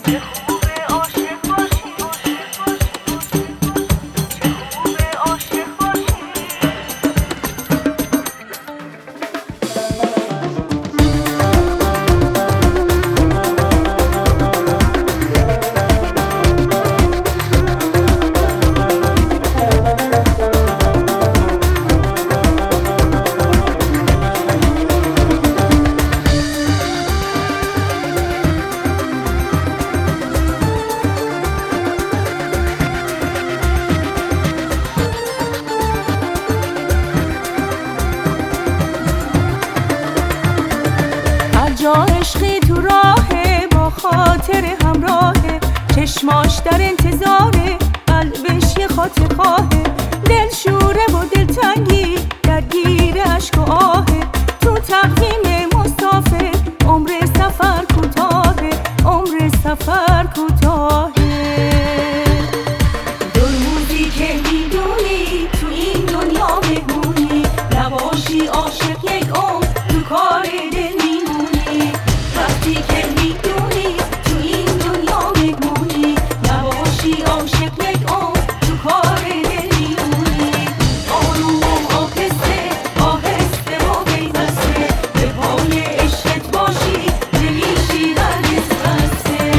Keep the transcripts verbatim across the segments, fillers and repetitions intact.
جا عشقی تو راهه، با خاطر همراهه، چشماش در انتظاره، قلبش یه خاطر خواهه، دل شوره و دلتنگی درگیر عشق و آهه، تو تقویم مسافر عمر سفر کوتاهه، عمر سفر کوتاهه. دو روزی که میدونی تو این دنیا مهمونی، نباشی عاشق یک عمر تو کار دل میمونی. وقتی که میدونی تو این دنیا مهمونی، نباشی عاشق یک عمر تو کار دل میمونی. آروم و آهسته آهسته و پیوسته به پای عشقت باشی، نمیشی هرگز خسته.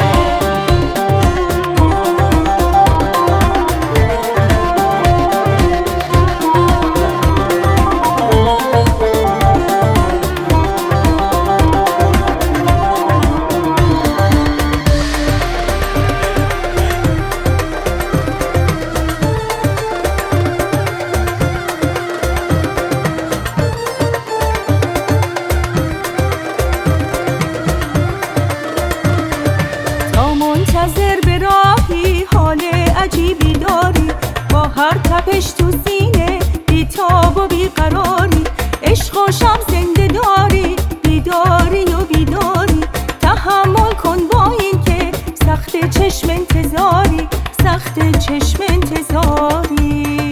منتظر به راهی حال عجیبی داری، با هر تپش تو سینه بیتاب و بیقراری، عشق و شب زنده داری، بیداری و بیداری، تحمل کن با این که سخت چشم انتظاری، سخت چشم انتظاری.